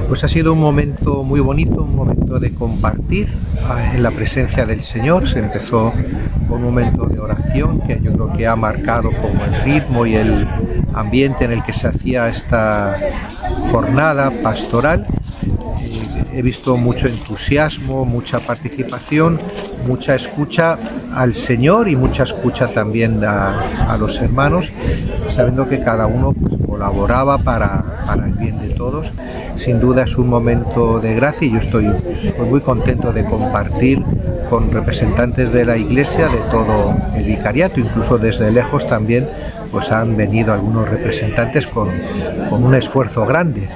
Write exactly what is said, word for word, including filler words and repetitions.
Pues ha sido un momento muy bonito, un momento de compartir en la presencia del Señor. Se empezó con un momento de oración que yo creo que ha marcado como el ritmo y el ambiente en el que se hacía esta jornada pastoral. He visto mucho entusiasmo, mucha participación, mucha escucha al Señor y mucha escucha también a, a los hermanos, sabiendo que cada uno pues, colaboraba para, para el bien de todos. Sin duda es un momento de gracia y yo estoy pues, muy contento de compartir con representantes de la Iglesia, de todo el vicariato, incluso desde lejos también pues han venido algunos representantes con, con un esfuerzo grande